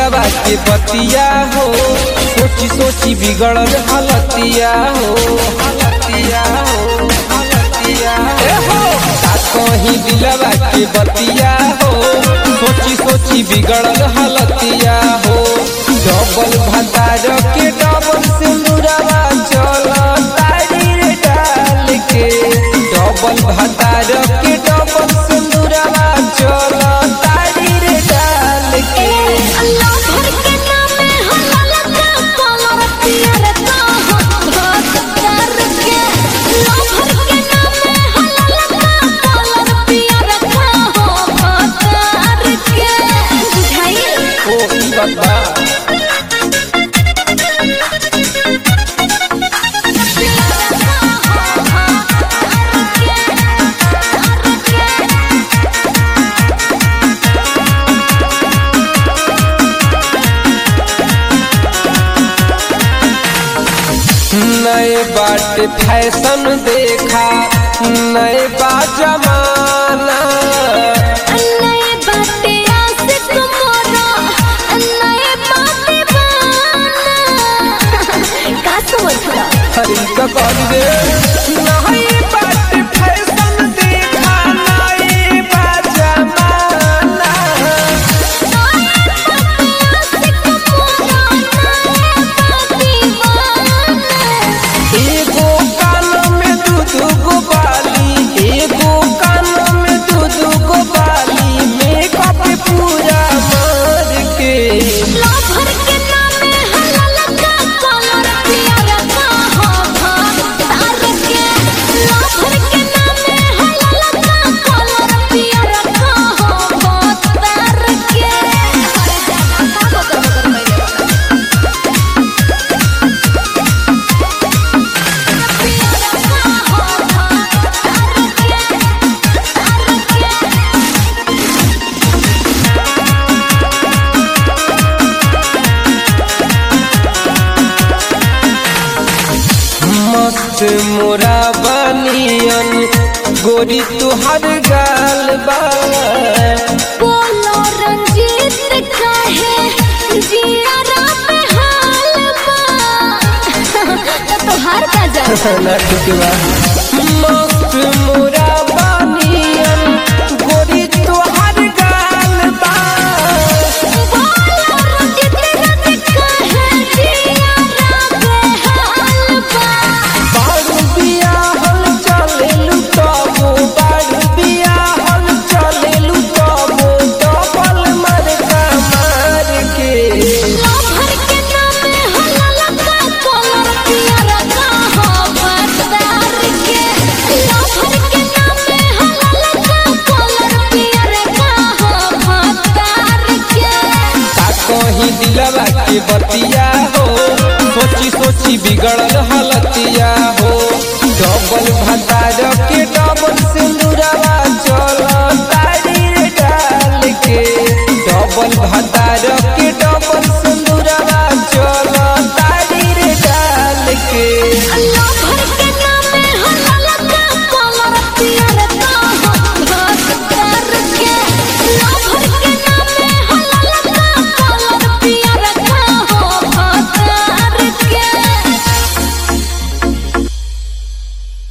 दिलवा के बतिया हो, सोची सोची बिगड़ल हालतिया हो, हालतिया हो, हालतिया हो। कहीं दिलवा के बतिया हो, सोची सोची बिगड़ल हालतिया हो। डबल भतार के डबल सिंदूरवा चल तारी रे डाल के, डबल भतार के डबल सिंदूरवा चल तारी रे डाल के। अल्लाह भर के नामे हलाल का कलर पियर का हाथ कर के, अल्लाह भर के नामे हलाल का कलर पियर का हाथ कर के। बुझाई ओ ई बात बा। नए बाट फैशन देखा, नए बा जमाना। नए बाटे आशिक मोरा, नए बाटे बाना। का समझला? हरी का कौन रे? नए बाट फैशन देखा, नए बा जमाना। एगो कान में दू बाली, एगो कान में दू बाली, मेकअप पूरा मार के। भर के नामे हलाल का कलर पियर का हाथ तार के, भर के नामे हलाल का कलर पियर का हाथ तार के। मस्त मोरा बनियन गोरी तुहर गाल बा। बोलो रंजीत काहे जियारा पे हाल बा। तोहार का जाना मस्त मोरा बनियन गोरी तुहर गाल बा। बोलो रंजीत काहे जियारा पे हाल बा। बारू बियाहल चलेलु तबो, बारू बियाहल चलेलु तबो, डबल मरका मार के। भर के नामे हलाल का कलर पियर का हाथ तार के, भर के नामे हलाल का कलर पियर का हाथ तार के। कहीं दिलवा के बतिया हो, सोची सोची बिगड़ल हालतिया हो। डबल भतार के डबल सिंदूरवा चल तारी रे डाल के, डबल भतार